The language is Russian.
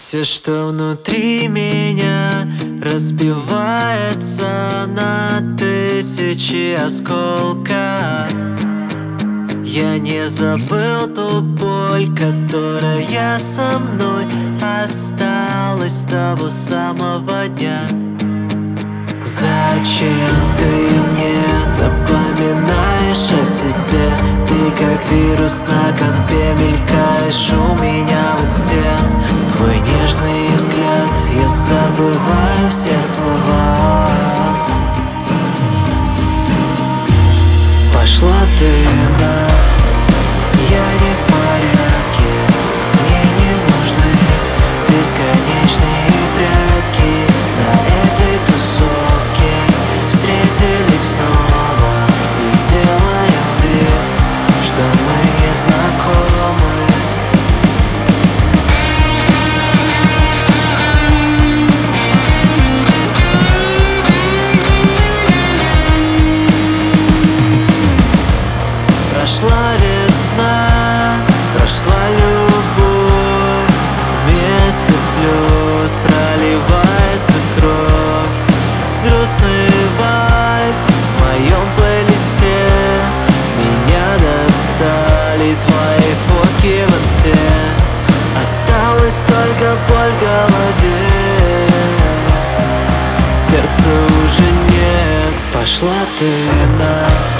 Все, что внутри меня, разбивается на тысячи осколков. Я не забыл ту боль, которая со мной осталась с того самого дня. Зачем ты мне напоминаешь о себе? Ты как вирус на компе мелькаешь у меня в инсте. Твой нежный взгляд, я забываю все слова. Пошла ты на... Я не в порядке, мне не нужны бесконечные прятки. На этой тусовке встретились снова и делаем вид, что мы не знакомы. Прошла весна, прошла любовь, вместо слез проливается кровь. Грустный вайб в моем плейлисте. Меня достали твои фотки в инсте. Осталась только боль в голове, сердца уже нет. Пошла ты на...